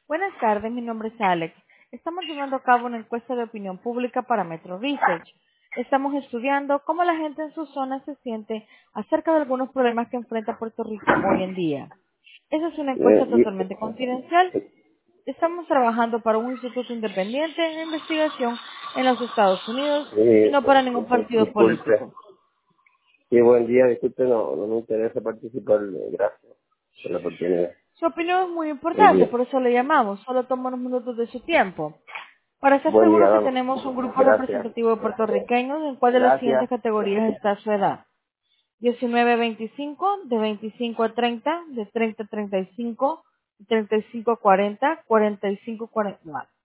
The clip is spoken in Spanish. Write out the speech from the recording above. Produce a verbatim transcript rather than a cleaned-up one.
Buenas tardes, mi nombre es Alex. Estamos llevando a cabo una encuesta de opinión pública para Metro Research. Estamos estudiando cómo la gente en su zona se siente acerca de algunos problemas que enfrenta Puerto Rico hoy en día. Esa es una encuesta Eh, totalmente confidencial. Estamos trabajando para un instituto independiente de investigación en los Estados Unidos y, y eh, no para ningún dis- partido disculpe. político. Sí, buen día, disculpe, no, no me interesa participar. eh, Gracias por la oportunidad. Su opinión es muy Buen importante, día. por eso le llamamos. Solo toma unos minutos de su tiempo. Para estar Buen día, seguro que vamos. tenemos un grupo Gracias. representativo de puertorriqueños en cuál de las siguientes Gracias. categorías está su edad. diecinueve a veinticinco, de veinticinco a treinta, de treinta a treinta y cinco, de treinta y cinco a cuarenta, cuarenta y cinco a cuarenta y nueve.